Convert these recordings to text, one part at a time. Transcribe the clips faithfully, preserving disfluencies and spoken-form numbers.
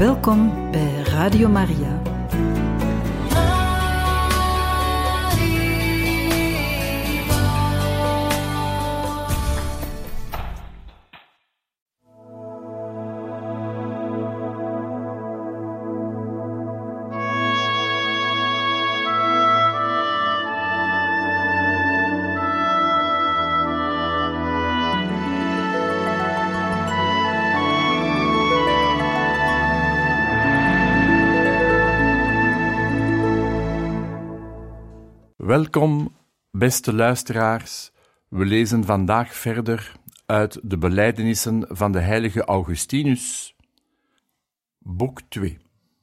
Welkom bij Radio Maria. Welkom, beste luisteraars. We lezen vandaag verder uit de belijdenissen van de heilige Augustinus, boek twee.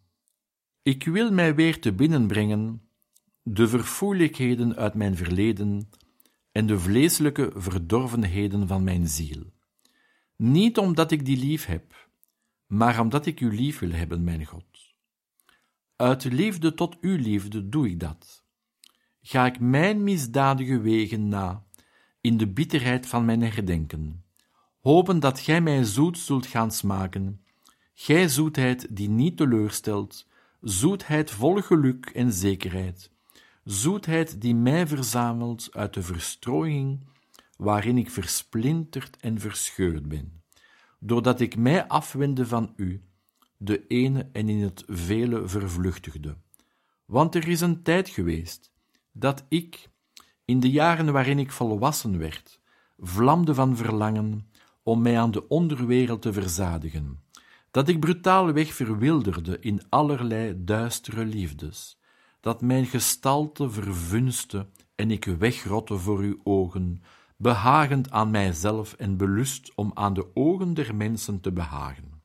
Ik wil mij weer te binnen brengen de verfoeilijkheden uit mijn verleden en de vleeselijke verdorvenheden van mijn ziel. Niet omdat ik die lief heb, maar omdat ik u lief wil hebben, mijn God. Uit liefde tot uw liefde doe ik dat. Ga ik mijn misdadige wegen na, in de bitterheid van mijn herdenken, hopen dat gij mij zoet zult gaan smaken, gij zoetheid die niet teleurstelt, zoetheid vol geluk en zekerheid, zoetheid die mij verzamelt uit de verstrooiing waarin ik versplinterd en verscheurd ben, doordat ik mij afwendde van u, de ene en in het vele vervluchtigde. Want er is een tijd geweest dat ik, in de jaren waarin ik volwassen werd, vlamde van verlangen om mij aan de onderwereld te verzadigen, dat ik brutaalweg verwilderde in allerlei duistere liefdes, dat mijn gestalte vervunste en ik wegrotte voor uw ogen, behagend aan mijzelf en belust om aan de ogen der mensen te behagen.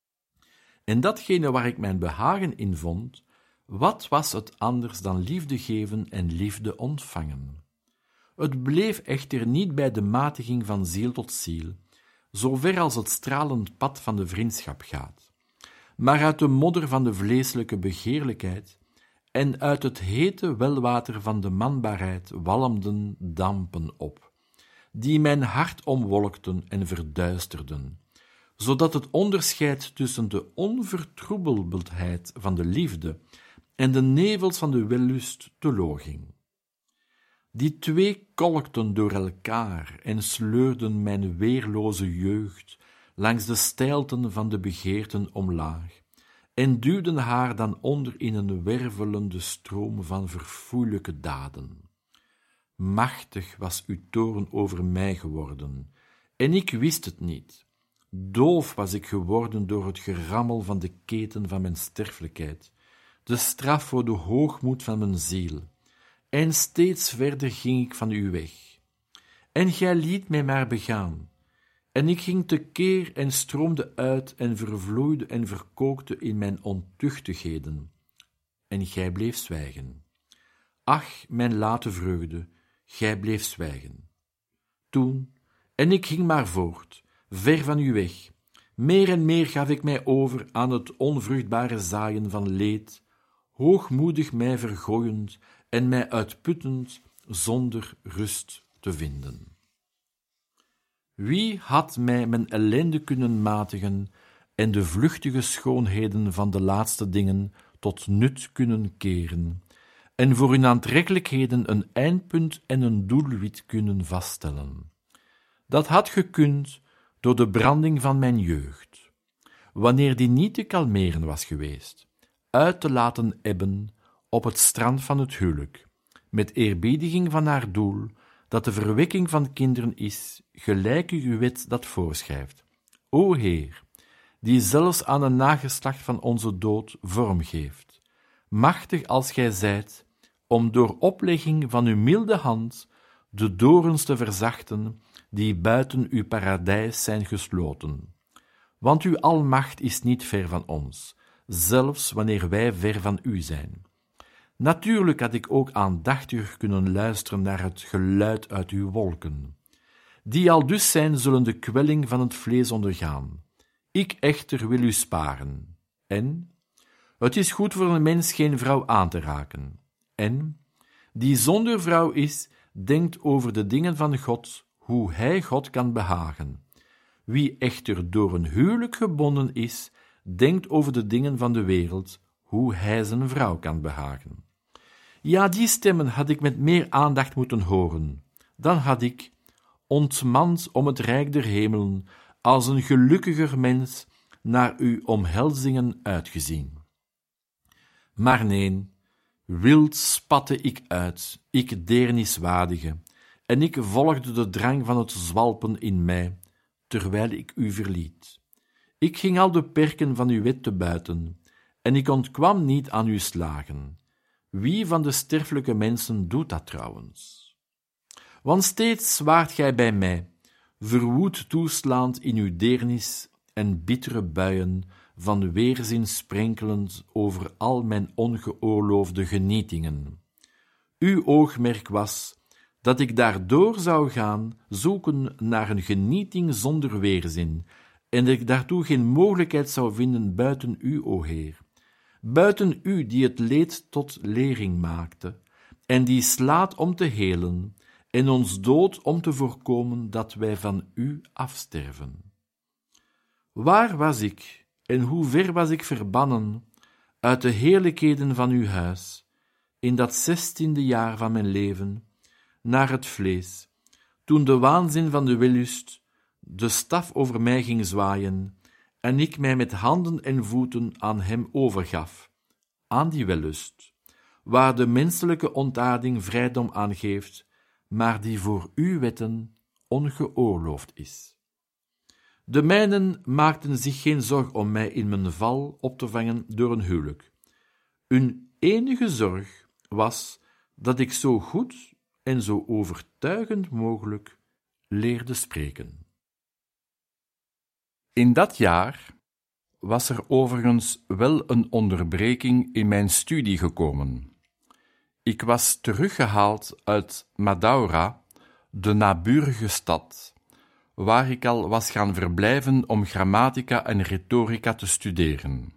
En datgene waar ik mijn behagen in vond, wat was het anders dan liefde geven en liefde ontvangen? Het bleef echter niet bij de matiging van ziel tot ziel, zover als het stralend pad van de vriendschap gaat, maar uit de modder van de vleeselijke begeerlijkheid en uit het hete welwater van de manbaarheid walmden dampen op, die mijn hart omwolkten en verduisterden, zodat het onderscheid tussen de onvertroebelbaarheid van de liefde en de nevels van de wellust teloor ging. Die twee kolkten door elkaar en sleurden mijn weerloze jeugd langs de steilten van de begeerten omlaag en duwden haar dan onder in een wervelende stroom van verfoeilijke daden. Machtig was uw toorn over mij geworden, en ik wist het niet. Doof was ik geworden door het gerammel van de keten van mijn sterfelijkheid, de straf voor de hoogmoed van mijn ziel, en steeds verder ging ik van u weg. En gij liet mij maar begaan, en ik ging tekeer en stroomde uit en vervloeide en verkookte in mijn ontuchtigheden, en gij bleef zwijgen. Ach, mijn late vreugde, gij bleef zwijgen. Toen, en ik ging maar voort, ver van u weg, meer en meer gaf ik mij over aan het onvruchtbare zaaien van leed, hoogmoedig mij vergooiend en mij uitputtend zonder rust te vinden. Wie had mij mijn ellende kunnen matigen en de vluchtige schoonheden van de laatste dingen tot nut kunnen keren, en voor hun aantrekkelijkheden een eindpunt en een doelwit kunnen vaststellen? Dat had gekund door de branding van mijn jeugd, wanneer die niet te kalmeren was geweest, uit te laten ebben op het strand van het huwelijk, met eerbiediging van haar doel, dat de verwekking van kinderen is, gelijk uw wet dat voorschrijft. O Heer, die zelfs aan een nageslacht van onze dood vorm geeft, machtig als gij zijt, om door oplegging van uw milde hand de dorens te verzachten, die buiten uw paradijs zijn gesloten. Want uw almacht is niet ver van ons, zelfs wanneer wij ver van u zijn. Natuurlijk had ik ook aandachtig kunnen luisteren naar het geluid uit uw wolken. Die al dus zijn, zullen de kwelling van het vlees ondergaan. Ik echter wil u sparen. En? Het is goed voor een mens geen vrouw aan te raken. En? Die zonder vrouw is, denkt over de dingen van God, hoe hij God kan behagen. Wie echter door een huwelijk gebonden is, denkt over de dingen van de wereld, hoe hij zijn vrouw kan behagen. Ja, die stemmen had ik met meer aandacht moeten horen. Dan had ik, ontmand om het rijk der hemelen, als een gelukkiger mens naar uw omhelzingen uitgezien. Maar nee, wild spatte ik uit, ik deerniswaardige, en ik volgde de drang van het zwalpen in mij, terwijl ik u verliet. Ik ging al de perken van uw wet te buiten, en ik ontkwam niet aan uw slagen. Wie van de sterfelijke mensen doet dat trouwens? Want steeds waart gij bij mij, verwoed toeslaand in uw deernis en bittere buien van weerzin sprenkelend over al mijn ongeoorloofde genietingen. Uw oogmerk was dat ik daardoor zou gaan zoeken naar een genieting zonder weerzin, en dat ik daartoe geen mogelijkheid zou vinden buiten u, o Heer, buiten u die het leed tot lering maakte, en die slaat om te helen, en ons dood om te voorkomen dat wij van u afsterven. Waar was ik, en hoe ver was ik verbannen uit de heerlijkheden van uw huis, in dat zestiende jaar van mijn leven, naar het vlees, toen de waanzin van de wellust de staf over mij ging zwaaien, en ik mij met handen en voeten aan hem overgaf, aan die wellust, waar de menselijke ontaarding vrijdom aangeeft, maar die voor uw wetten ongeoorloofd is. De mijnen maakten zich geen zorg om mij in mijn val op te vangen door een huwelijk. Hun enige zorg was dat ik zo goed en zo overtuigend mogelijk leerde spreken. In dat jaar was er overigens wel een onderbreking in mijn studie gekomen. Ik was teruggehaald uit Madaura, de naburige stad, waar ik al was gaan verblijven om grammatica en retorica te studeren.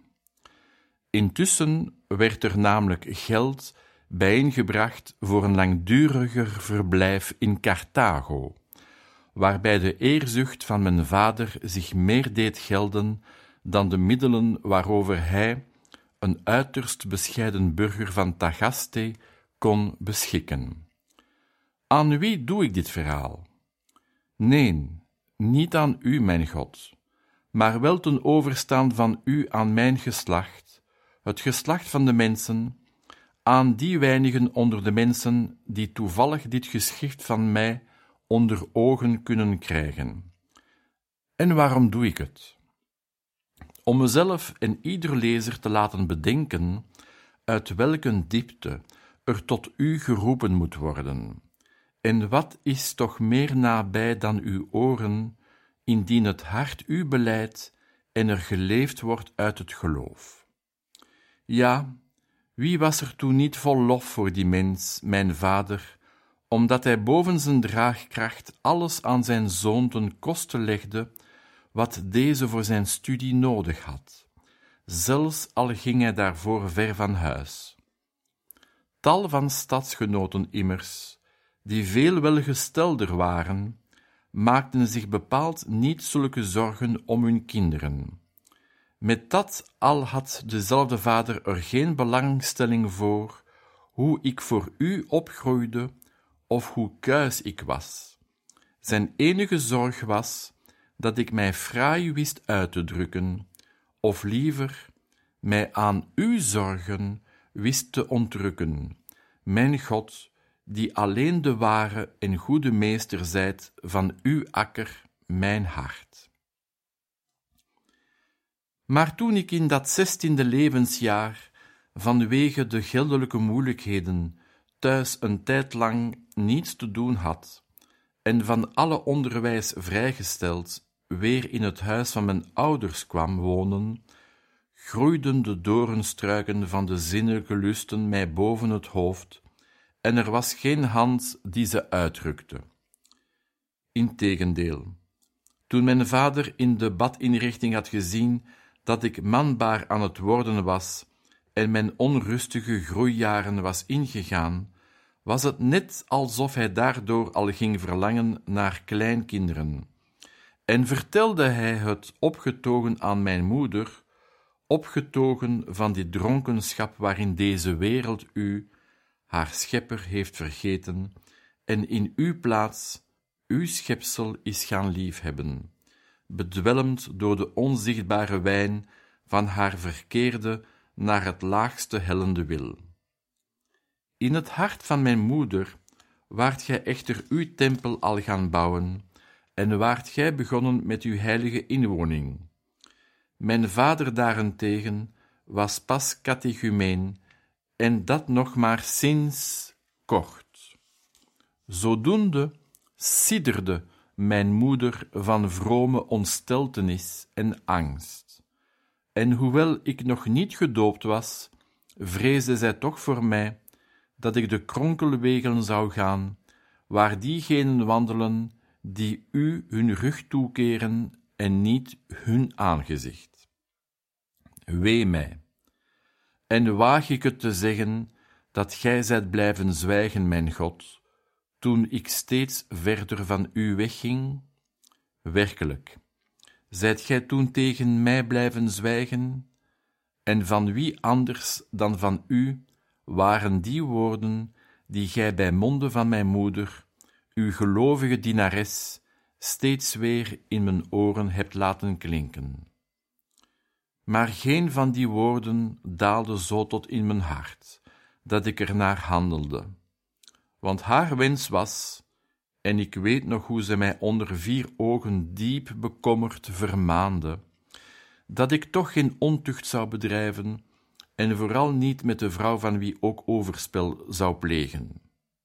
Intussen werd er namelijk geld bijeengebracht voor een langduriger verblijf in Carthago, waarbij de eerzucht van mijn vader zich meer deed gelden dan de middelen waarover hij, een uiterst bescheiden burger van Tagaste, kon beschikken. Aan wie doe ik dit verhaal? Nee, niet aan u, mijn God, maar wel ten overstaan van u aan mijn geslacht, het geslacht van de mensen, aan die weinigen onder de mensen die toevallig dit geschrift van mij onder ogen kunnen krijgen. En waarom doe ik het? Om mezelf en ieder lezer te laten bedenken uit welke diepte er tot u geroepen moet worden. En wat is toch meer nabij dan uw oren, indien het hart u beleidt en er geleefd wordt uit het geloof. Ja, wie was er toen niet vol lof voor die mens, mijn vader, omdat hij boven zijn draagkracht alles aan zijn zoon ten koste legde, wat deze voor zijn studie nodig had, zelfs al ging hij daarvoor ver van huis. Tal van stadsgenoten immers, die veel welgestelder waren, maakten zich bepaald niet zulke zorgen om hun kinderen. Met dat al had dezelfde vader er geen belangstelling voor hoe ik voor u opgroeide of hoe kuis ik was. Zijn enige zorg was dat ik mij fraai wist uit te drukken, of liever, mij aan uw zorgen wist te ontrukken, mijn God, die alleen de ware en goede meester zijt van uw akker, mijn hart. Maar toen ik in dat zestiende levensjaar, vanwege de geldelijke moeilijkheden, thuis een tijd lang niets te doen had, en van alle onderwijs vrijgesteld weer in het huis van mijn ouders kwam wonen, groeiden de doornstruiken van de zinnelijke lusten mij boven het hoofd, en er was geen hand die ze uitrukte. Integendeel, toen mijn vader in de badinrichting had gezien dat ik manbaar aan het worden was en mijn onrustige groeijaren was ingegaan, was het net alsof hij daardoor al ging verlangen naar kleinkinderen, en vertelde hij het opgetogen aan mijn moeder, opgetogen van die dronkenschap waarin deze wereld u, haar schepper, heeft vergeten en in uw plaats uw schepsel is gaan liefhebben, bedwelmd door de onzichtbare wijn van haar verkeerde naar het laagste hellende wil. In het hart van mijn moeder waart gij echter uw tempel al gaan bouwen en waart gij begonnen met uw heilige inwoning. Mijn vader daarentegen was pas catechumeen en dat nog maar sinds kort. Zodoende sidderde mijn moeder van vrome ontsteltenis en angst. En hoewel ik nog niet gedoopt was, vreesde zij toch voor mij dat ik de kronkelwegen zou gaan, waar diegenen wandelen die u hun rug toekeren en niet hun aangezicht. Wee mij, en waag ik het te zeggen dat gij zijt blijven zwijgen, mijn God, toen ik steeds verder van u wegging? Werkelijk, zijt gij toen tegen mij blijven zwijgen? En van wie anders dan van u waren die woorden die gij bij monden van mijn moeder, uw gelovige dienares, steeds weer in mijn oren hebt laten klinken. Maar geen van die woorden daalde zo tot in mijn hart, dat ik ernaar handelde. Want haar wens was, en ik weet nog hoe ze mij onder vier ogen diep bekommerd vermaande, dat ik toch geen ontucht zou bedrijven en vooral niet met de vrouw van wie ook overspel zou plegen.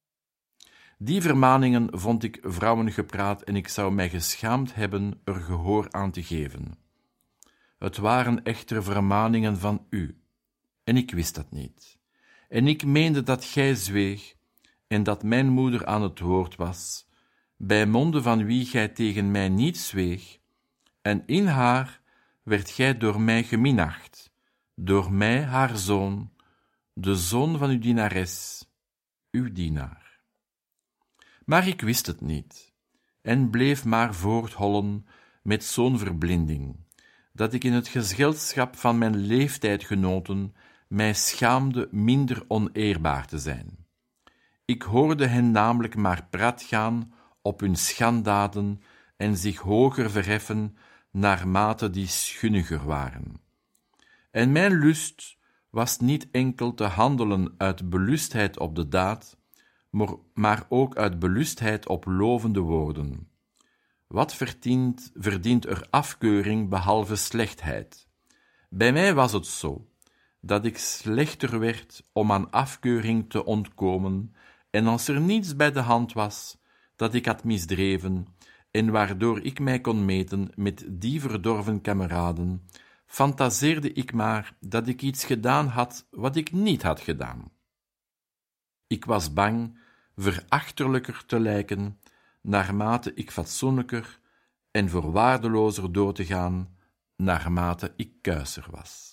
Die vermaningen vond ik vrouwengepraat en ik zou mij geschaamd hebben er gehoor aan te geven. Het waren echter vermaningen van u, en ik wist dat niet. En ik meende dat gij zweeg en dat mijn moeder aan het woord was, bij monden van wie gij tegen mij niet zweeg, en in haar werd gij door mij geminacht, door mij haar zoon, de zoon van uw dienares, uw dienaar. Maar ik wist het niet, en bleef maar voorthollen met zo'n verblinding, dat ik in het gezelschap van mijn leeftijdgenoten mij schaamde minder oneerbaar te zijn. Ik hoorde hen namelijk maar prat gaan op hun schandaden en zich hoger verheffen naarmate die schunniger waren. En mijn lust was niet enkel te handelen uit belustheid op de daad, maar ook uit belustheid op lovende woorden. Wat verdient, verdient er afkeuring behalve slechtheid? Bij mij was het zo, dat ik slechter werd om aan afkeuring te ontkomen, en als er niets bij de hand was dat ik had misdreven, en waardoor ik mij kon meten met die verdorven kameraden, fantaseerde ik maar dat ik iets gedaan had wat ik niet had gedaan. Ik was bang verachterlijker te lijken, naarmate ik fatsoenlijker en voorwaardelozer door te gaan, naarmate ik kuiser was.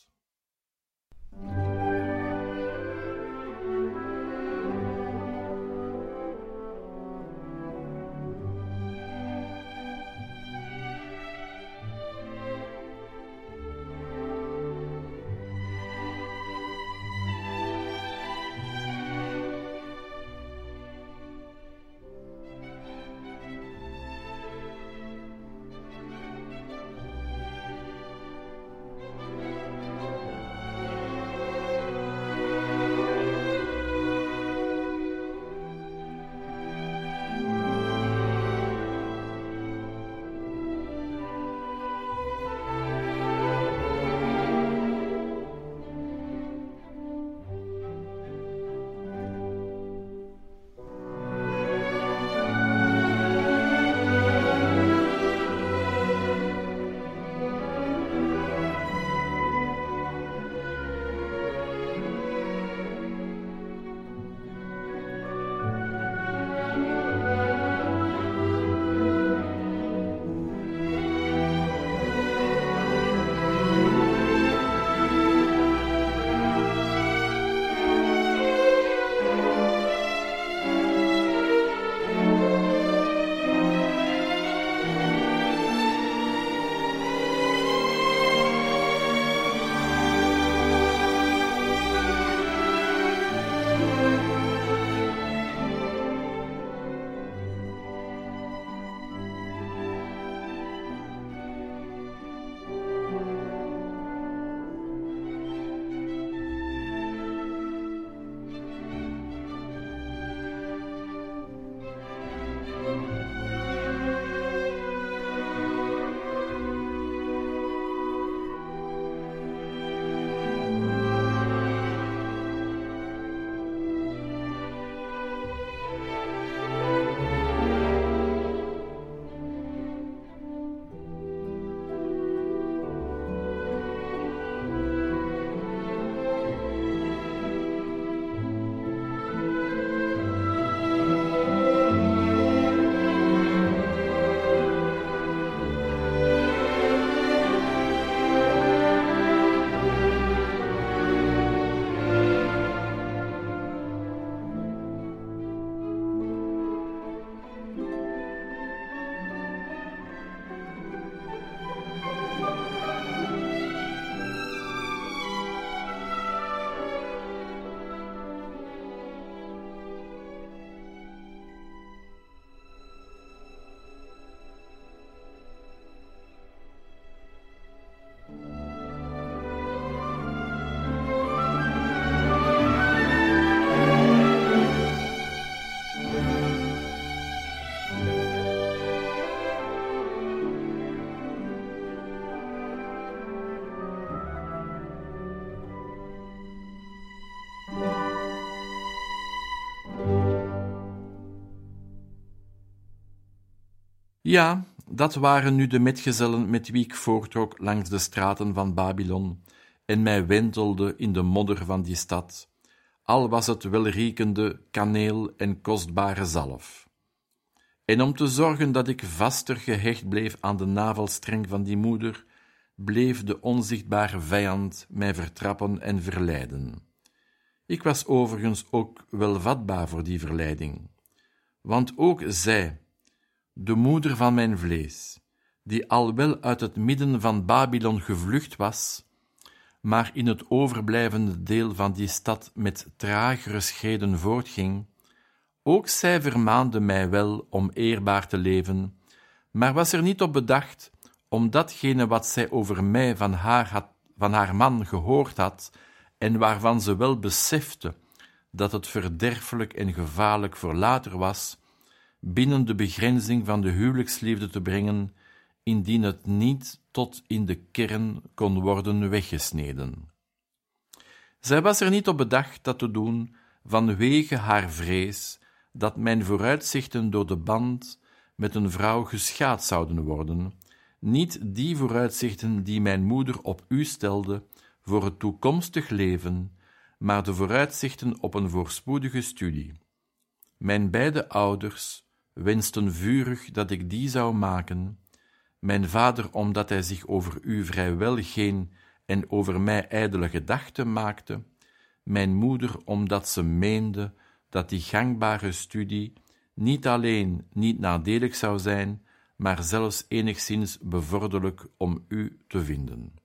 Ja, dat waren nu de metgezellen met wie ik voortrok langs de straten van Babylon en mij wentelde in de modder van die stad, al was het welriekende kaneel en kostbare zalf. En om te zorgen dat ik vaster gehecht bleef aan de navelstreng van die moeder, bleef de onzichtbare vijand mij vertrappen en verleiden. Ik was overigens ook wel vatbaar voor die verleiding, want ook zij, de moeder van mijn vlees, die al wel uit het midden van Babylon gevlucht was, maar in het overblijvende deel van die stad met tragere schreden voortging, ook zij vermaande mij wel om eerbaar te leven, maar was er niet op bedacht om datgene wat zij over mij van haar, had, van haar man gehoord had en waarvan ze wel besefte dat het verderfelijk en gevaarlijk voor later was, binnen de begrenzing van de huwelijksliefde te brengen, indien het niet tot in de kern kon worden weggesneden. Zij was er niet op bedacht dat te doen vanwege haar vrees dat mijn vooruitzichten door de band met een vrouw geschaad zouden worden, niet die vooruitzichten die mijn moeder op u stelde voor het toekomstig leven, maar de vooruitzichten op een voorspoedige studie. Mijn beide ouders wensten vurig dat ik die zou maken, mijn vader omdat hij zich over u vrijwel geen en over mij ijdele gedachten maakte, mijn moeder omdat ze meende dat die gangbare studie niet alleen niet nadelig zou zijn, maar zelfs enigszins bevorderlijk om u te vinden.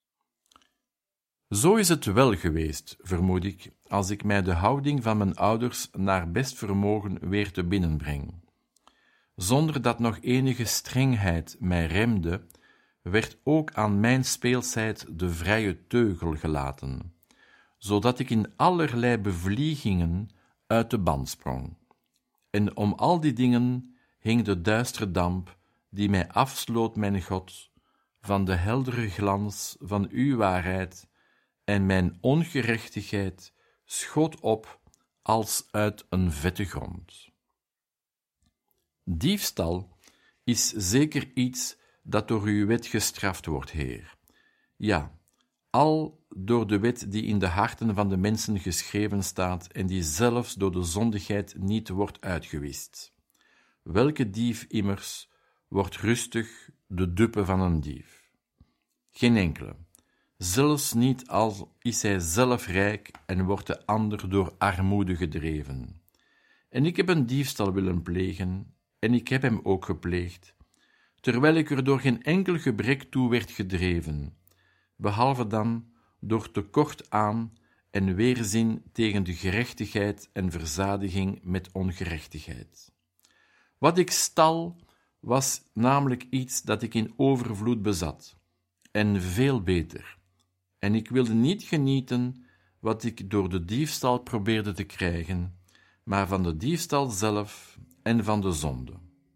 Zo is het wel geweest, vermoed ik, als ik mij de houding van mijn ouders naar best vermogen weer te binnenbreng. Zonder dat nog enige strengheid mij remde, werd ook aan mijn speelsheid de vrije teugel gelaten, zodat ik in allerlei bevliegingen uit de band sprong. En om al die dingen hing de duistere damp die mij afsloot, mijn God, van de heldere glans van uw waarheid, en mijn ongerechtigheid schoot op als uit een vette grond. Diefstal is zeker iets dat door uw wet gestraft wordt, Heer. Ja, al door de wet die in de harten van de mensen geschreven staat en die zelfs door de zondigheid niet wordt uitgewist. Welke dief immers wordt rustig de dupe van een dief? Geen enkele. Zelfs niet al is hij zelf rijk en wordt de ander door armoede gedreven. En ik heb een diefstal willen plegen, en ik heb hem ook gepleegd, terwijl ik er door geen enkel gebrek toe werd gedreven, behalve dan door tekort aan en weerzin tegen de gerechtigheid en verzadiging met ongerechtigheid. Wat ik stal, was namelijk iets dat ik in overvloed bezat, en veel beter, en ik wilde niet genieten wat ik door de diefstal probeerde te krijgen, maar van de diefstal zelf en van de zonde.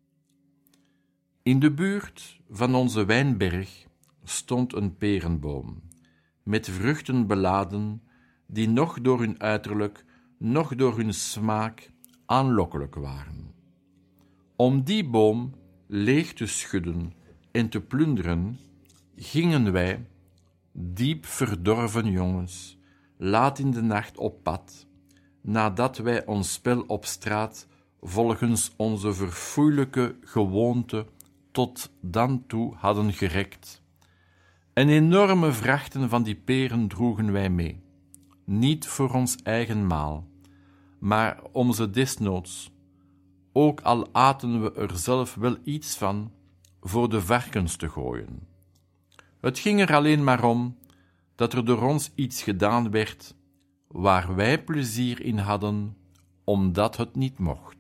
In de buurt van onze wijnberg stond een perenboom, met vruchten beladen, die noch door hun uiterlijk, noch door hun smaak aanlokkelijk waren. Om die boom leeg te schudden en te plunderen, gingen wij, diep verdorven jongens, laat in de nacht op pad, nadat wij ons spel op straat volgens onze verfoeilijke gewoonte tot dan toe hadden gerekt. En enorme vrachten van die peren droegen wij mee, niet voor ons eigen maal, maar om ze desnoods, ook al aten we er zelf wel iets van, voor de varkens te gooien. Het ging er alleen maar om dat er door ons iets gedaan werd waar wij plezier in hadden, omdat het niet mocht.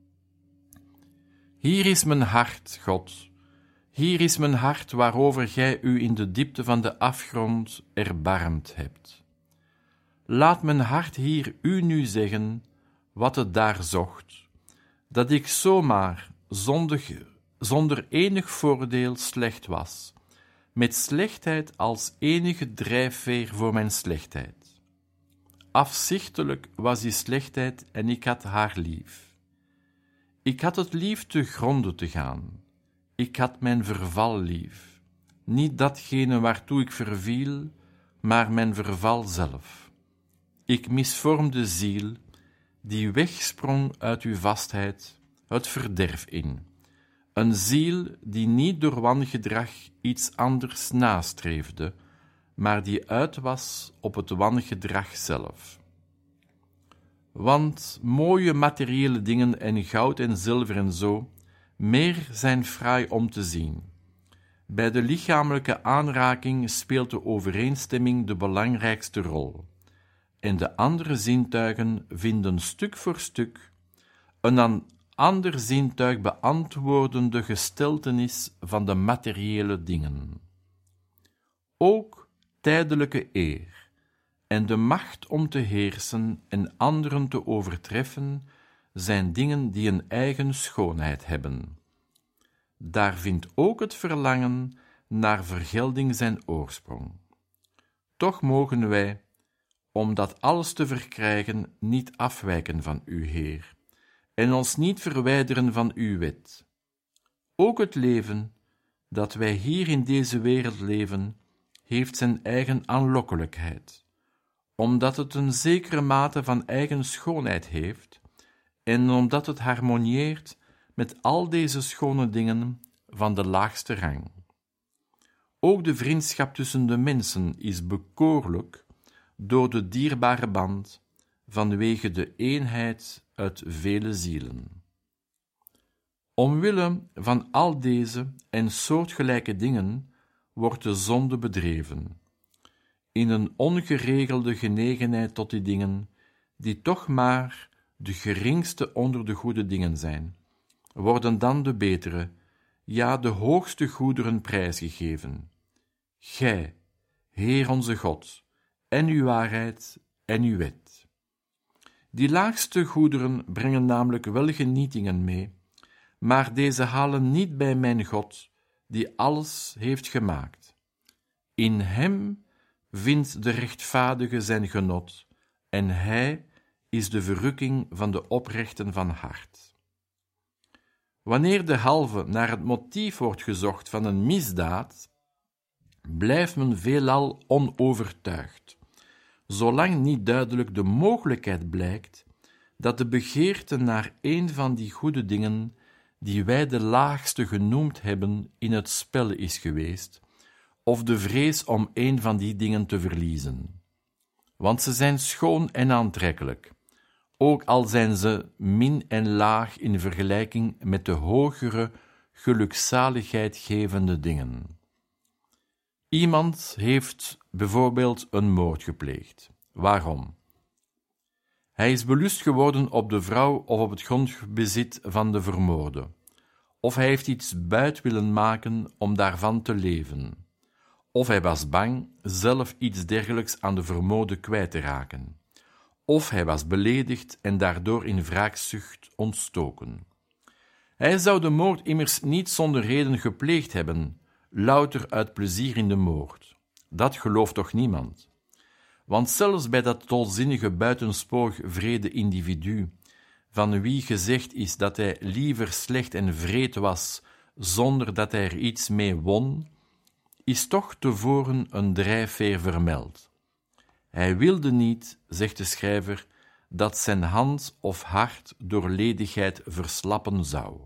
Hier is mijn hart, God, hier is mijn hart waarover gij u in de diepte van de afgrond erbarmd hebt. Laat mijn hart hier u nu zeggen wat het daar zocht, dat ik zomaar zondig, zonder enig voordeel slecht was, met slechtheid als enige drijfveer voor mijn slechtheid. Afzichtelijk was die slechtheid en ik had haar lief. Ik had het lief te gronde te gaan. ik had mijn verval lief. Niet datgene waartoe ik verviel, maar mijn verval zelf. Ik misvormde ziel, die wegsprong uit uw vastheid, het verderf in. Een ziel die niet door wangedrag iets anders nastreefde, maar die uit was op het wangedrag zelf. Want mooie materiële dingen en goud en zilver en zo, meer zijn fraai om te zien. Bij de lichamelijke aanraking speelt de overeenstemming de belangrijkste rol, en de andere zintuigen vinden stuk voor stuk een aan ander zintuig beantwoordende gesteltenis van de materiële dingen. Ook tijdelijke eer en de macht om te heersen en anderen te overtreffen zijn dingen die een eigen schoonheid hebben. Daar vindt ook het verlangen naar vergelding zijn oorsprong. Toch mogen wij, om dat alles te verkrijgen, niet afwijken van uw Heer en ons niet verwijderen van uw wet. Ook het leven, dat wij hier in deze wereld leven, heeft zijn eigen aanlokkelijkheid, omdat het een zekere mate van eigen schoonheid heeft en omdat het harmonieert met al deze schone dingen van de laagste rang. Ook de vriendschap tussen de mensen is bekoorlijk door de dierbare band vanwege de eenheid uit vele zielen. Omwille van al deze en soortgelijke dingen wordt de zonde bedreven, in een ongeregelde genegenheid tot die dingen, die toch maar de geringste onder de goede dingen zijn, worden dan de betere, ja de hoogste goederen prijsgegeven. Gij, Heer onze God, en uw waarheid en uw wet. Die laagste goederen brengen namelijk wel genietingen mee, maar deze halen niet bij mijn God, die alles heeft gemaakt. In hem vindt de rechtvaardige zijn genot, en hij is de verrukking van de oprechten van hart. Wanneer derhalve naar het motief wordt gezocht van een misdaad, blijft men veelal onovertuigd, zolang niet duidelijk de mogelijkheid blijkt dat de begeerte naar een van die goede dingen, die wij de laagste genoemd hebben, in het spel is geweest, of de vrees om een van die dingen te verliezen. Want ze zijn schoon en aantrekkelijk, ook al zijn ze min en laag in vergelijking met de hogere, gelukzaligheidgevende dingen. Iemand heeft bijvoorbeeld een moord gepleegd. Waarom? Hij is belust geworden op de vrouw of op het grondbezit van de vermoorde, of hij heeft iets buit willen maken om daarvan te leven, of hij was bang zelf iets dergelijks aan de vermoorde kwijt te raken, of hij was beledigd en daardoor in wraakzucht ontstoken. Hij zou de moord immers niet zonder reden gepleegd hebben, louter uit plezier in de moord. Dat gelooft toch niemand? Want zelfs bij dat tolzinnige buitensporig vrede individu, van wie gezegd is dat hij liever slecht en wreed was, zonder dat hij er iets mee won, is toch tevoren een drijfveer vermeld. Hij wilde niet, zegt de schrijver, dat zijn hand of hart door ledigheid verslappen zou.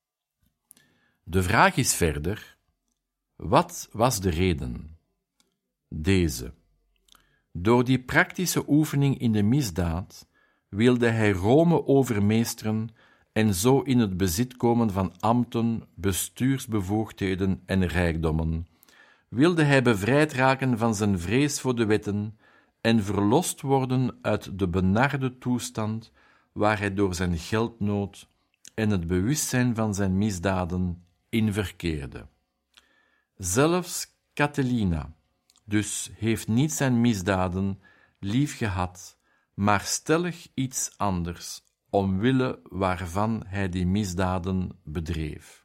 De vraag is verder, wat was de reden? Deze. Door die praktische oefening in de misdaad wilde hij Rome overmeesteren en zo in het bezit komen van ambten, bestuursbevoegdheden en rijkdommen. Wilde hij bevrijd raken van zijn vrees voor de wetten en verlost worden uit de benarde toestand waar hij door zijn geldnood en het bewustzijn van zijn misdaden in verkeerde. Zelfs Catilina dus heeft niet zijn misdaden lief gehad, maar stellig iets anders, omwille waarvan hij die misdaden bedreef.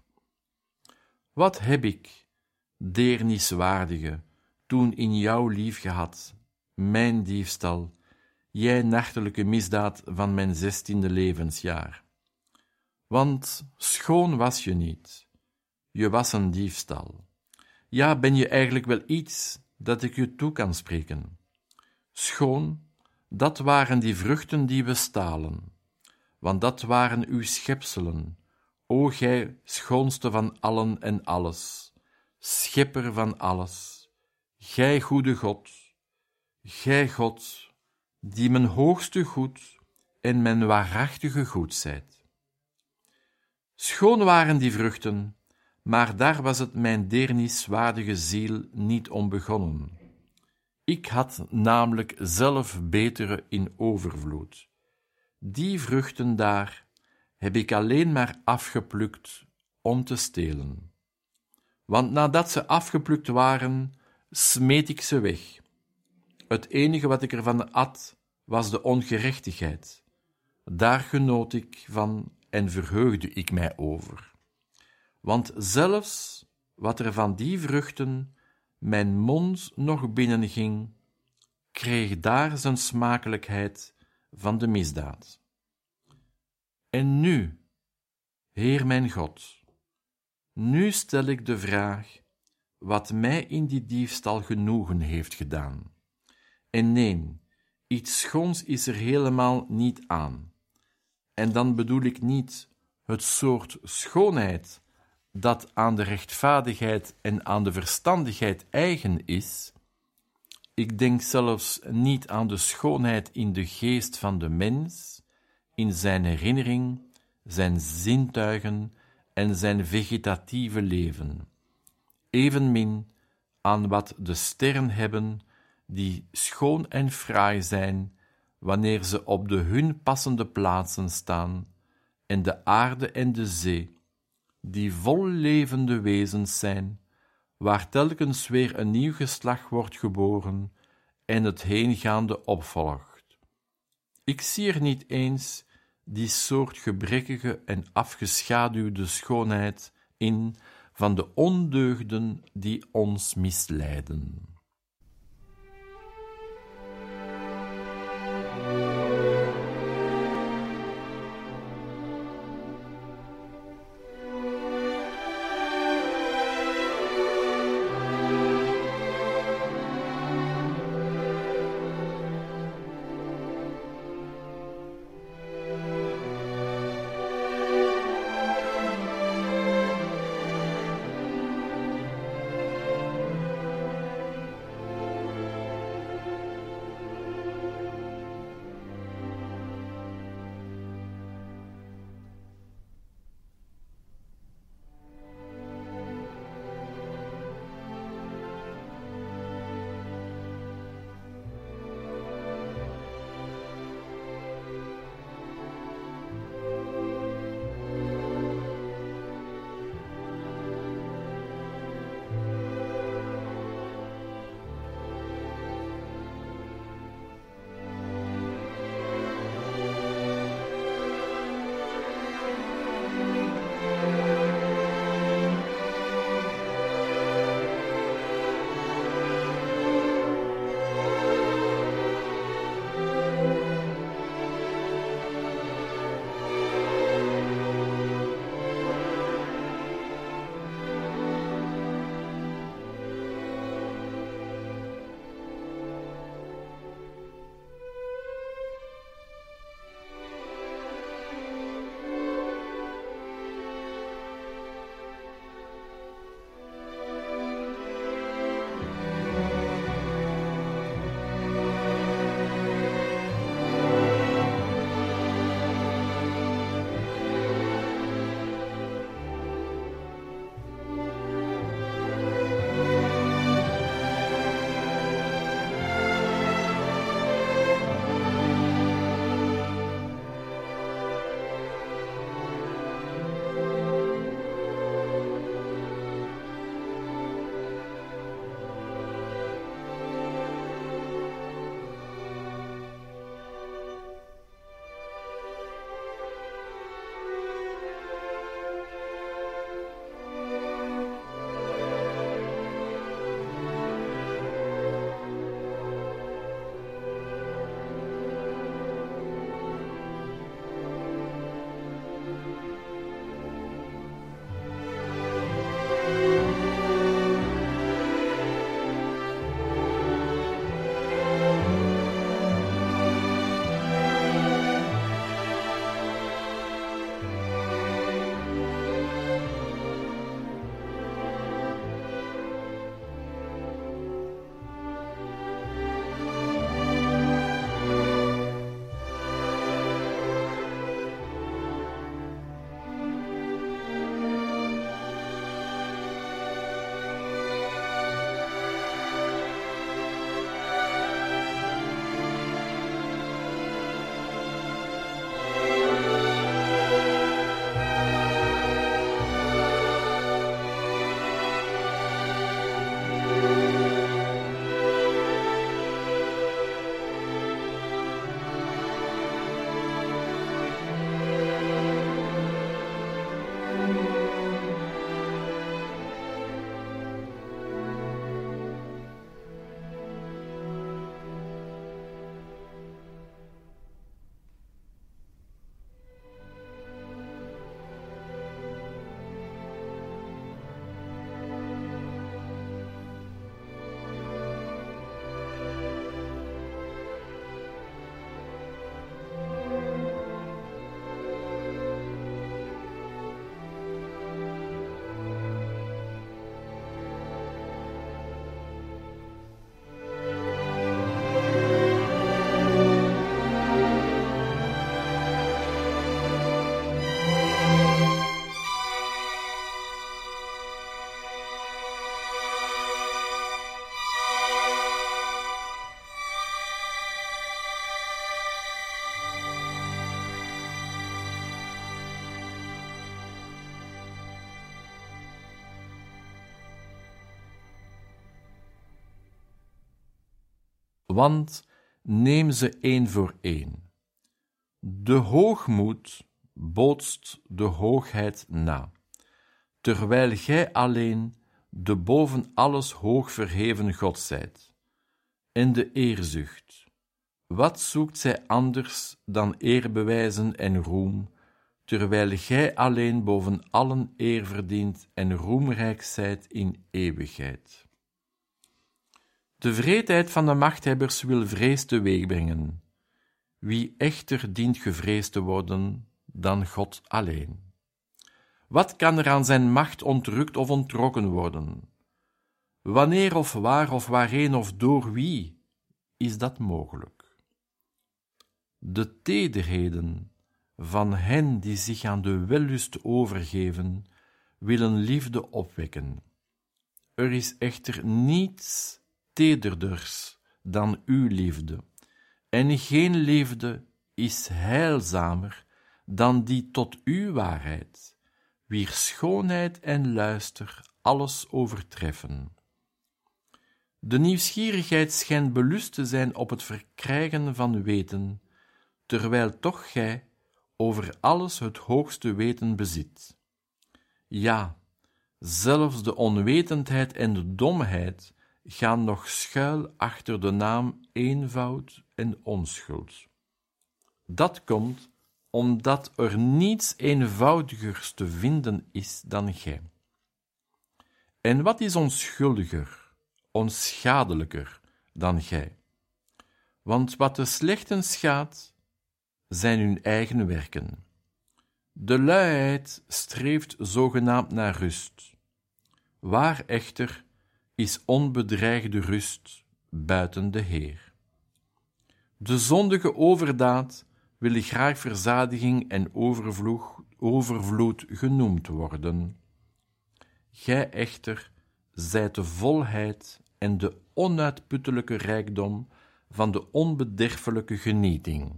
Wat heb ik, deerniswaardige, toen in jou lief gehad, mijn diefstal, jij nachtelijke misdaad van mijn zestiende levensjaar? Want schoon was je niet, Je was een diefstal. Ja, ben je eigenlijk wel iets dat ik je toe kan spreken? Schoon, dat waren die vruchten die we stalen, want dat waren uw schepselen, o gij schoonste van allen en alles, schepper van alles, gij goede God, gij God, die mijn hoogste goed en mijn waarachtige goed zijt. Schoon waren die vruchten, maar daar was het mijn deerniswaardige ziel niet om begonnen. Ik had namelijk zelf betere in overvloed. Die vruchten daar heb ik alleen maar afgeplukt om te stelen. Want nadat ze afgeplukt waren, smeet ik ze weg. Het enige wat ik ervan at, was de ongerechtigheid. Daar genoot ik van en verheugde ik mij over. Want zelfs wat er van die vruchten mijn mond nog binnenging, kreeg daar zijn smakelijkheid van de misdaad. En nu, Heer mijn God, nu stel ik de vraag wat mij in die diefstal genoegen heeft gedaan. En nee, iets schoons is er helemaal niet aan. En dan bedoel ik niet het soort schoonheid dat aan de rechtvaardigheid en aan de verstandigheid eigen is. Ik denk zelfs niet aan de schoonheid in de geest van de mens, in zijn herinnering, zijn zintuigen en zijn vegetatieve leven. Evenmin aan wat de sterren hebben, die schoon en fraai zijn, wanneer ze op de hun passende plaatsen staan, en de aarde en de zee, die vol levende wezens zijn, waar telkens weer een nieuw geslacht wordt geboren en het heengaande opvolgt. Ik zie er niet eens die soort gebrekkige en afgeschaduwde schoonheid in van de ondeugden die ons misleiden. want neem ze één voor één. De hoogmoed bootst de hoogheid na, terwijl gij alleen de boven alles hoog verheven God zijt. En de eerzucht, wat zoekt zij anders dan eerbewijzen en roem, terwijl gij alleen boven allen eer verdient en roemrijk zijt in eeuwigheid. De wreedheid van de machthebbers wil vrees teweegbrengen. Wie echter dient gevreesd te worden dan God alleen? Wat kan er aan zijn macht ontrukt of onttrokken worden? Wanneer of waar of waarheen of door wie is dat mogelijk? De tederheden van hen die zich aan de wellust overgeven, willen liefde opwekken. Er is echter niets tederders dan uw liefde, en geen liefde is heilzamer dan die tot uw waarheid, wier schoonheid en luister alles overtreffen. De nieuwsgierigheid schijnt belust te zijn op het verkrijgen van weten, terwijl toch gij over alles het hoogste weten bezit. Ja, zelfs de onwetendheid en de domheid gaan nog schuil achter de naam eenvoud en onschuld. Dat komt omdat er niets eenvoudigers te vinden is dan gij. En wat is onschuldiger, onschadelijker dan gij? Want wat de slechten schaadt, zijn hun eigen werken. De luiheid streeft zogenaamd naar rust. Waar echter is onbedreigde rust buiten de Heer. De zondige overdaad wil graag verzadiging en overvloed, overvloed genoemd worden. Gij echter zijt de volheid en de onuitputtelijke rijkdom van de onbederfelijke genieting.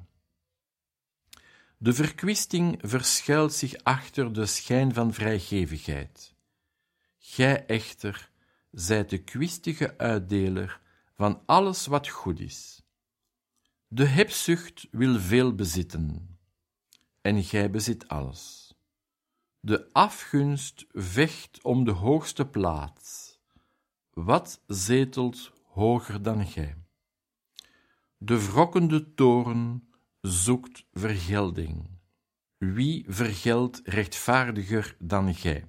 De verkwisting verschuilt zich achter de schijn van vrijgevigheid. Gij echter zijt de kwistige uitdeler van alles wat goed is. De hebzucht wil veel bezitten, en gij bezit alles. De afgunst vecht om de hoogste plaats. Wat zetelt hoger dan gij? De wrokkende toorn zoekt vergelding. Wie vergeldt rechtvaardiger dan gij?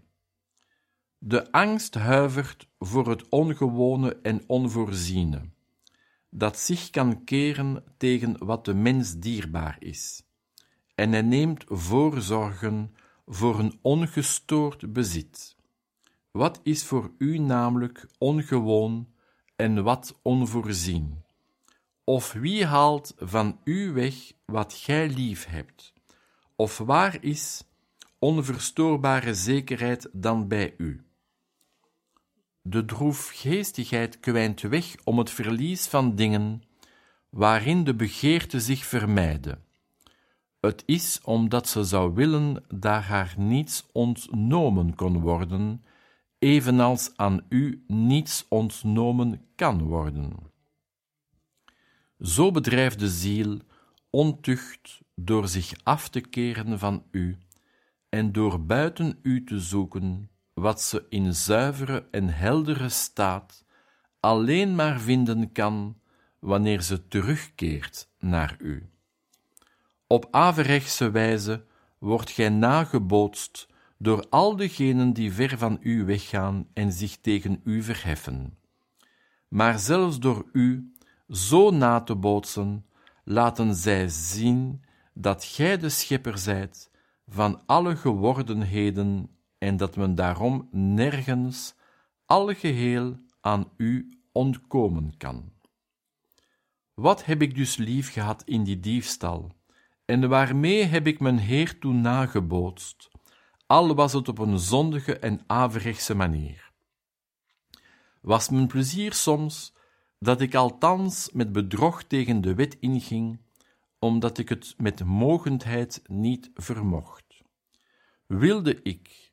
De angst huivert voor het ongewone en onvoorziene, dat zich kan keren tegen wat de mens dierbaar is, en hij neemt voorzorgen voor een ongestoord bezit. Wat is voor u namelijk ongewoon en wat onvoorzien? Of wie haalt van u weg wat gij lief hebt? Of waar is onverstoorbare zekerheid dan bij u? De droefgeestigheid kwijnt weg om het verlies van dingen waarin de begeerte zich vermijde. Het is omdat ze zou willen dat haar niets ontnomen kon worden, evenals aan u niets ontnomen kan worden. Zo bedrijft de ziel ontucht door zich af te keren van u en door buiten u te zoeken wat ze in zuivere en heldere staat alleen maar vinden kan wanneer ze terugkeert naar u. Op averechtse wijze wordt gij nagebootst door al degenen die ver van u weggaan en zich tegen u verheffen. Maar zelfs door u zo na te bootsen, laten zij zien dat gij de schepper zijt van alle gewordenheden en dat men daarom nergens algeheel aan u ontkomen kan. Wat heb ik dus lief gehad in die diefstal, en waarmee heb ik mijn Heer toen nagebootst, al was het op een zondige en averechtse manier. Was mijn plezier soms dat ik althans met bedrog tegen de wet inging, omdat ik het met mogendheid niet vermocht. Wilde ik,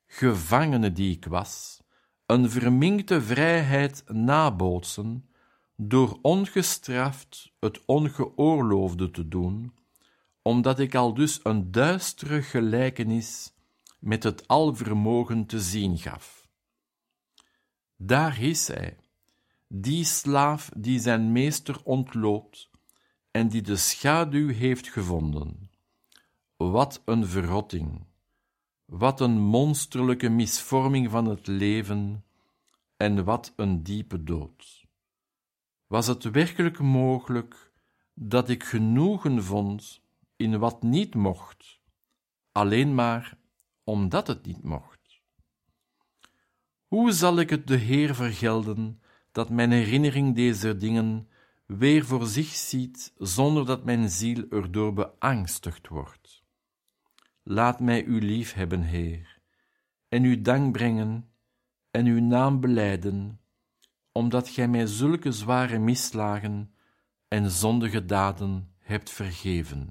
gevangene die ik was, een verminkte vrijheid nabootsen, door ongestraft het ongeoorloofde te doen, omdat ik al dus een duistere gelijkenis met het alvermogen te zien gaf. Daar is hij, die slaaf die zijn meester ontloopt en die de schaduw heeft gevonden. Wat een verrotting, wat een monsterlijke misvorming van het leven en wat een diepe dood. Was het werkelijk mogelijk dat ik genoegen vond in wat niet mocht, alleen maar omdat het niet mocht? Hoe zal ik het de Heer vergelden dat mijn herinnering deze dingen weer voor zich ziet, zonder dat mijn ziel erdoor beangstigd wordt? Laat mij u lief hebben, Heer, en u dank brengen en uw naam belijden, omdat gij mij zulke zware misslagen en zondige daden hebt vergeven.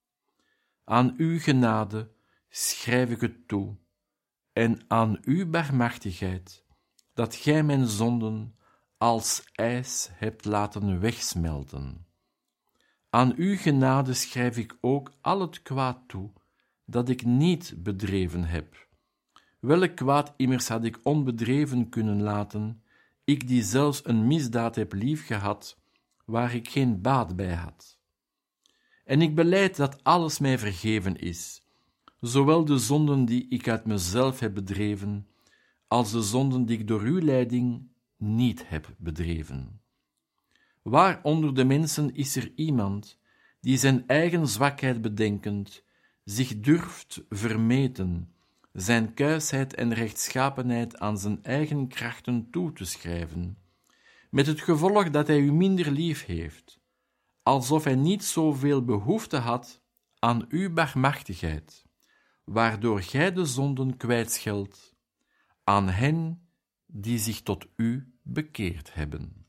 Aan uw genade schrijf ik het toe, en aan uw barmhartigheid, dat gij mijn zonden als ijs hebt laten wegsmelten. Aan uw genade schrijf ik ook al het kwaad toe, dat ik niet bedreven heb. Welk kwaad immers had ik onbedreven kunnen laten, ik die zelfs een misdaad heb liefgehad, waar ik geen baat bij had. En ik belijd dat alles mij vergeven is, zowel de zonden die ik uit mezelf heb bedreven, als de zonden die ik door uw leiding niet heb bedreven. Waar onder de mensen is er iemand die zijn eigen zwakheid bedenkend, zich durft vermeten, zijn kuisheid en rechtschapenheid aan zijn eigen krachten toe te schrijven, met het gevolg dat hij u minder lief heeft, alsof hij niet zoveel behoefte had aan uw barmhartigheid, waardoor gij de zonden kwijtscheldt, aan hen die zich tot u bekeerd hebben.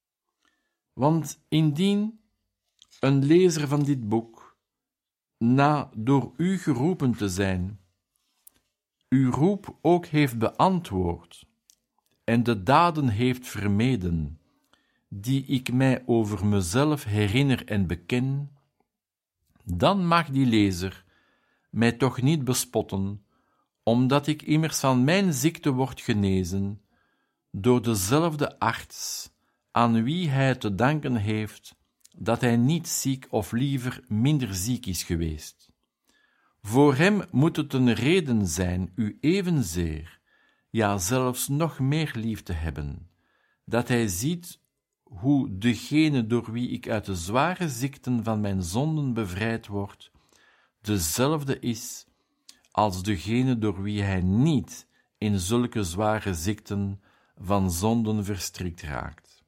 Want indien een lezer van dit boek, na door u geroepen te zijn, uw roep ook heeft beantwoord en de daden heeft vermeden, die ik mij over mezelf herinner en beken, dan mag die lezer mij toch niet bespotten, omdat ik immers van mijn ziekte word genezen, door dezelfde arts aan wie hij te danken heeft dat hij niet ziek of liever minder ziek is geweest. Voor hem moet het een reden zijn u evenzeer, ja zelfs nog meer lief te hebben, dat hij ziet hoe degene door wie ik uit de zware ziekten van mijn zonden bevrijd word, dezelfde is als degene door wie hij niet in zulke zware ziekten van zonden verstrikt raakt.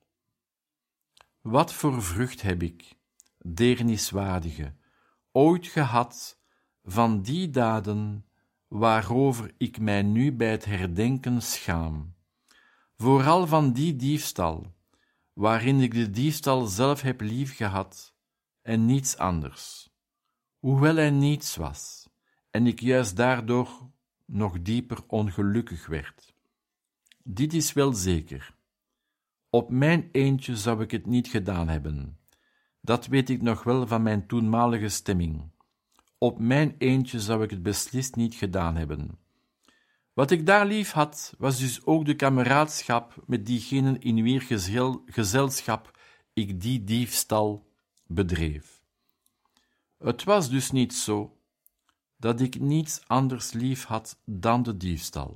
Wat voor vrucht heb ik, deerniswaardige, ooit gehad van die daden waarover ik mij nu bij het herdenken schaam, vooral van die diefstal, waarin ik de diefstal zelf heb liefgehad en niets anders, hoewel hij niets was, en ik juist daardoor nog dieper ongelukkig werd. Dit is wel zeker. Op mijn eentje zou ik het niet gedaan hebben. Dat weet ik nog wel van mijn toenmalige stemming. Op mijn eentje zou ik het beslist niet gedaan hebben. Wat ik daar lief had, was dus ook de kameraadschap met diegenen in wier gezel, gezelschap ik die diefstal bedreef. Het was dus niet zo dat ik niets anders lief had dan de diefstal.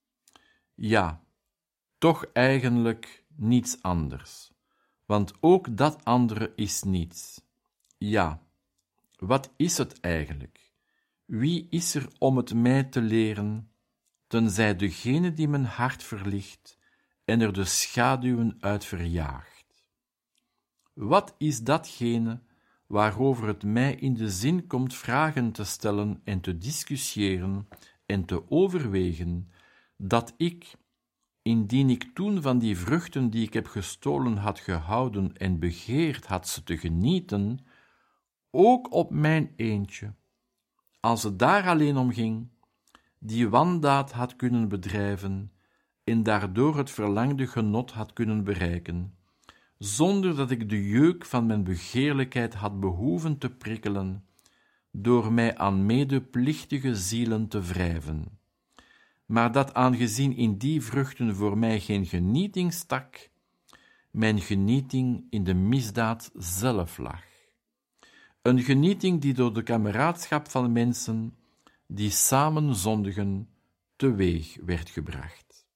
Ja, toch eigenlijk niets anders, want ook dat andere is niets. Ja, wat is het eigenlijk? Wie is er om het mij te leren, tenzij degene die mijn hart verlicht en er de schaduwen uit verjaagt? Wat is datgene waarover het mij in de zin komt vragen te stellen en te discussiëren en te overwegen, dat ik, indien ik toen van die vruchten die ik heb gestolen had gehouden en begeerd had ze te genieten, ook op mijn eentje, als het daar alleen om ging, die wandaad had kunnen bedrijven en daardoor het verlangde genot had kunnen bereiken, zonder dat ik de jeuk van mijn begeerlijkheid had behoeven te prikkelen, door mij aan medeplichtige zielen te wrijven. Maar dat aangezien in die vruchten voor mij geen genieting stak, mijn genieting in de misdaad zelf lag. Een genieting die door de kameraadschap van mensen die samen zondigen teweeg werd gebracht.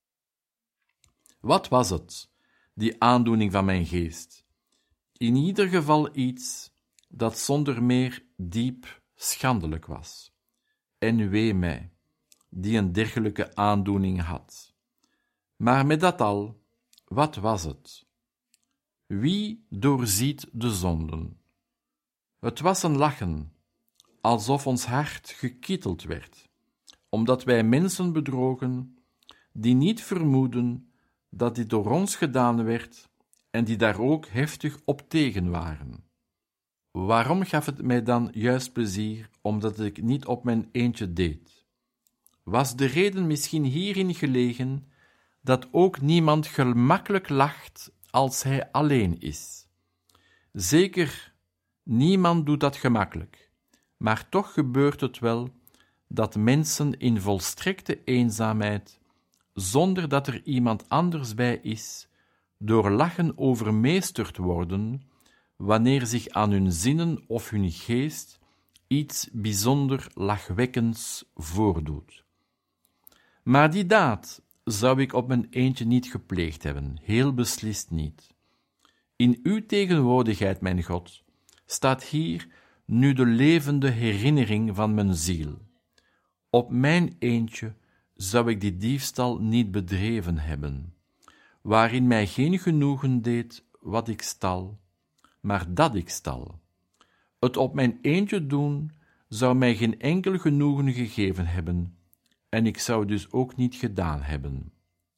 Wat was het, die aandoening van mijn geest? In ieder geval iets dat zonder meer diep schandelijk was. En wee mij, die een dergelijke aandoening had. Maar met dat al, wat was het? Wie doorziet de zonden? Het was een lachen, alsof ons hart gekitteld werd, omdat wij mensen bedrogen, die niet vermoeden dat dit door ons gedaan werd en die daar ook heftig op tegen waren. Waarom gaf het mij dan juist plezier, omdat ik niet op mijn eentje deed? Was de reden misschien hierin gelegen dat ook niemand gemakkelijk lacht als hij alleen is? Zeker, niemand doet dat gemakkelijk, maar toch gebeurt het wel dat mensen in volstrekte eenzaamheid, zonder dat er iemand anders bij is, door lachen overmeesterd worden, wanneer zich aan hun zinnen of hun geest iets bijzonder lachwekkends voordoet. Maar die daad zou ik op mijn eentje niet gepleegd hebben, heel beslist niet. In uw tegenwoordigheid, mijn God, staat hier nu de levende herinnering van mijn ziel. Op mijn eentje zou ik die diefstal niet bedreven hebben, waarin mij geen genoegen deed wat ik stal, maar dat ik stal. Het op mijn eentje doen zou mij geen enkel genoegen gegeven hebben, en ik zou dus ook niet gedaan hebben.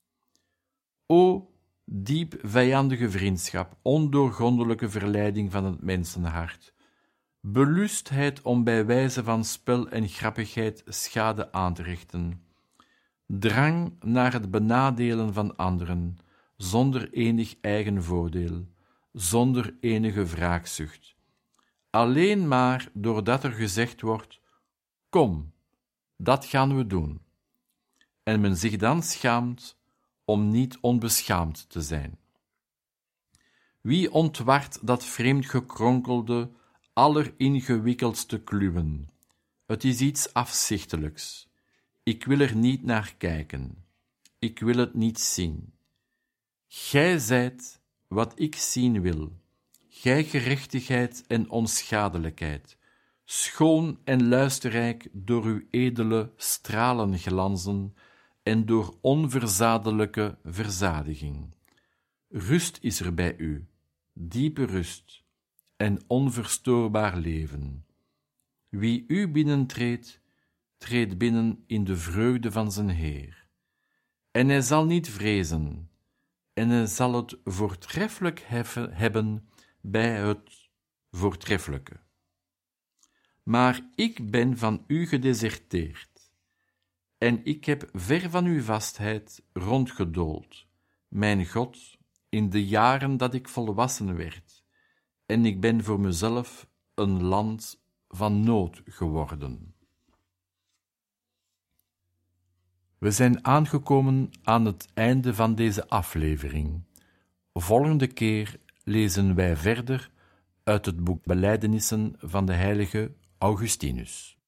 O, diep vijandige vriendschap, ondoorgrondelijke verleiding van het mensenhart, belustheid om bij wijze van spel en grappigheid schade aan te richten, drang naar het benadelen van anderen, zonder enig eigen voordeel, zonder enige wraakzucht, alleen maar doordat er gezegd wordt, kom, dat gaan we doen, en men zich dan schaamt om niet onbeschaamd te zijn. Wie ontwart dat vreemd gekronkelde, alleringewikkeldste kluwen? Het is iets afzichtelijks. Ik wil er niet naar kijken. Ik wil het niet zien. Gij zijt wat ik zien wil. Gij gerechtigheid en onschadelijkheid, schoon en luisterrijk door uw edele stralenglanzen en door onverzadelijke verzadiging. Rust is er bij u, diepe rust en onverstoorbaar leven. Wie u binnentreedt, treedt binnen in de vreugde van zijn Heer. En hij zal niet vrezen, en hij zal het voortreffelijk heffen, hebben bij het voortreffelijke. Maar ik ben van u gedeserteerd, en ik heb ver van uw vastheid rondgedoold, mijn God, in de jaren dat ik volwassen werd, en ik ben voor mezelf een land van nood geworden. We zijn aangekomen aan het einde van deze aflevering. Volgende keer lezen wij verder uit het boek Belijdenissen van de heilige Augustinus.